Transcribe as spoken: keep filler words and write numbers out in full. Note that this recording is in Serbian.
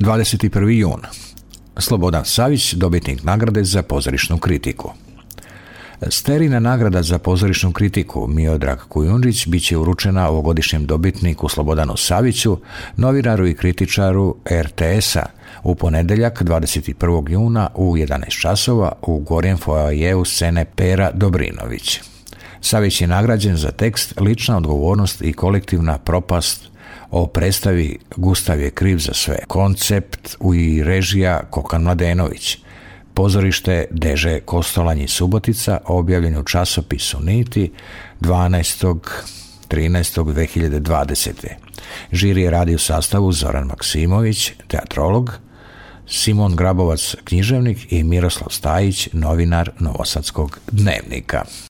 dvadeset prvi jun. Slobodan Savić, dobitnik nagrade za pozorišnu kritiku. Sterina nagrada za pozorišnu kritiku Miodrag Kujundžić bit će uručena ovogodišnjem dobitniku Slobodanu Saviću, novinaru i kritičaru er te esa, u ponedjeljak dvadeset prvog juna u jedanaest časova u gornjem foajeu scene Pera Dobrinović. Savić je nagrađen za tekst Lična odgovornost i kolektivna propast o predstavi Gustav je kriv za sve. Koncept i režija Kokan Mladenović. Pozorište Deže Kostolanj i Subotica, objavljen u časopisu Niti dvanaestog trinaestog dve hiljade dvadesete. Žiri je radi u sastavu Zoran Maksimović, teatrolog, Simon Grabovac, književnik i Miroslav Stajić, novinar Novosadskog dnevnika.